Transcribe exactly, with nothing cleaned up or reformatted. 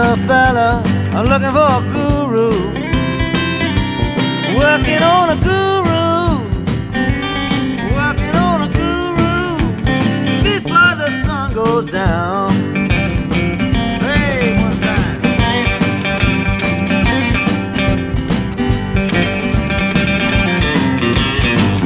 a fella looking for a guru, working on a guru.